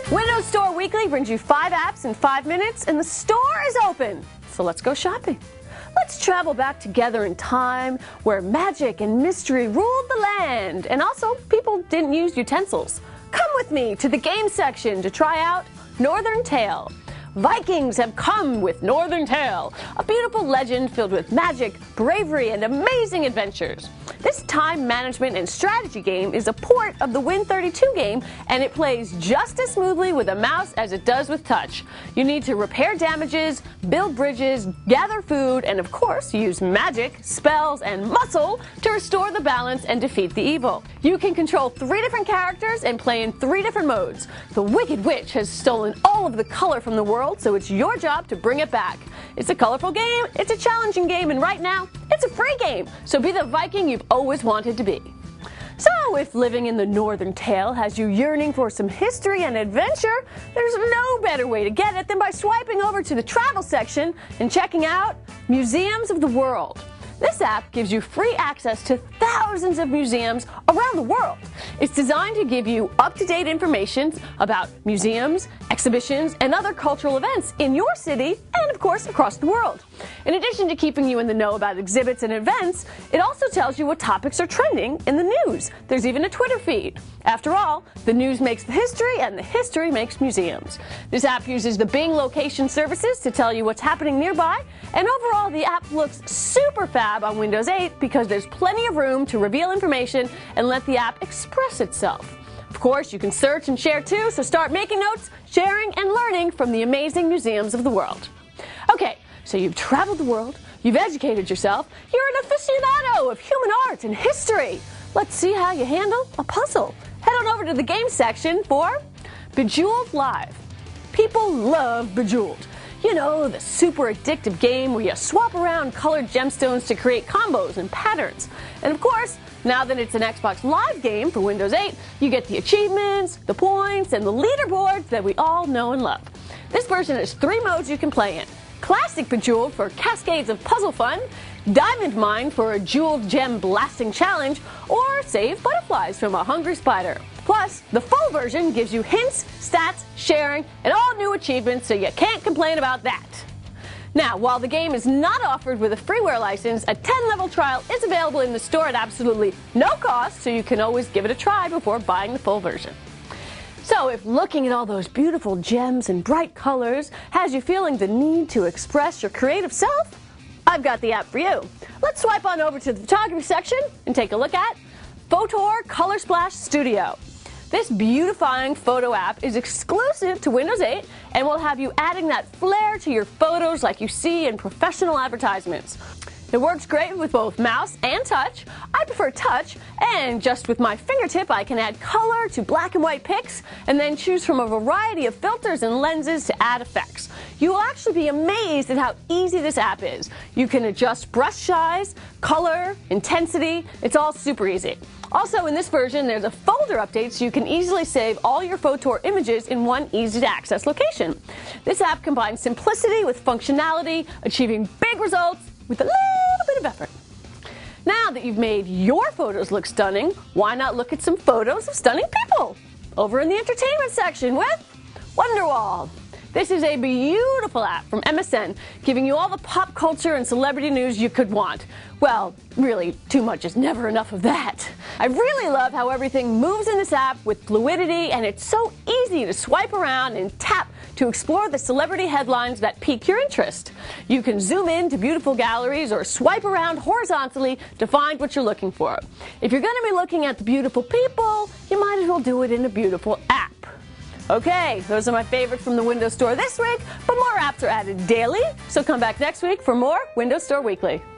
Windows Store Weekly brings you 5 apps in 5 minutes, and the store is open. So let's go shopping. Let's travel back together in time where magic and mystery ruled the land, and also people didn't use utensils. Come with me to the game section to try out Northern Tale. Vikings have come with Northern Tale, a beautiful legend filled with magic, bravery, and amazing adventures. This time management and strategy game is a port of the Win32 game, and it plays just as smoothly with a mouse as it does with touch. You need to repair damages, build bridges, gather food, and of course use magic, spells, and muscle to restore the balance and defeat the evil. You can control 3 different characters and play in 3 different modes. The Wicked Witch has stolen all of the color from the world, so it's your job to bring it back. It's a colorful game, it's a challenging game, and right now, it's a free game, so be the Viking you've always wanted to be. So if living in the Northern Tale has you yearning for some history and adventure, there's no better way to get it than by swiping over to the travel section and checking out Museums of the World. This app gives you free access to thousands of museums around the world. It's designed to give you up-to-date information about museums, exhibitions, and other cultural events in your city and, of course, across the world. In addition to keeping you in the know about exhibits and events, it also tells you what topics are trending in the news. There's even a Twitter feed. After all, the news makes the history, and the history makes museums. This app uses the Bing location services to tell you what's happening nearby, and overall, the app looks super fab on Windows 8 because there's plenty of room to reveal information and let the app express itself. Of course, you can search and share too, so start making notes, sharing, and learning from the amazing museums of the world. Okay, so you've traveled the world, you've educated yourself, you're an aficionado of human art and history. Let's see how you handle a puzzle. Head on over to the game section for Bejeweled Live. People love Bejeweled. You know, the super addictive game where you swap around colored gemstones to create combos and patterns. And of course, now that it's an Xbox Live game for Windows 8, you get the achievements, the points, and the leaderboards that we all know and love. This version has 3 modes you can play in. Classic Bejeweled for cascades of puzzle fun, Diamond Mine for a jeweled gem blasting challenge, or Save Butterflies from a hungry spider. Plus, the full version gives you hints, stats, sharing, and all new achievements, so you can't complain about that. Now, while the game is not offered with a freeware license, a 10-level trial is available in the store at absolutely no cost, so you can always give it a try before buying the full version. So if looking at all those beautiful gems and bright colors has you feeling the need to express your creative self, I've got the app for you. Let's swipe on over to the photography section and take a look at Photor Color Splash Studio. This beautifying photo app is exclusive to Windows 8 and will have you adding that flair to your photos like you see in professional advertisements. It works great with both mouse and touch. I prefer touch, and just with my fingertip I can add color to black and white pics and then choose from a variety of filters and lenses to add effects. You will actually be amazed at how easy this app is. You can adjust brush size, color, intensity. It's all super easy. Also, in this version, there's a folder update so you can easily save all your Photor images in one easy-to-access location. This app combines simplicity with functionality, achieving big results with a little bit of effort. Now that you've made your photos look stunning, why not look at some photos of stunning people? Over in the entertainment section with Wonderwall. This is a beautiful app from MSN, giving you all the pop culture and celebrity news you could want. Well, really, too much is never enough of that. I really love how everything moves in this app with fluidity, and it's so easy to swipe around and tap to explore the celebrity headlines that pique your interest. You can zoom in to beautiful galleries or swipe around horizontally to find what you're looking for. If you're going to be looking at the beautiful people, you might as well do it in a beautiful app. Okay, those are my favorites from the Windows Store this week, but more apps are added daily, so come back next week for more Windows Store Weekly.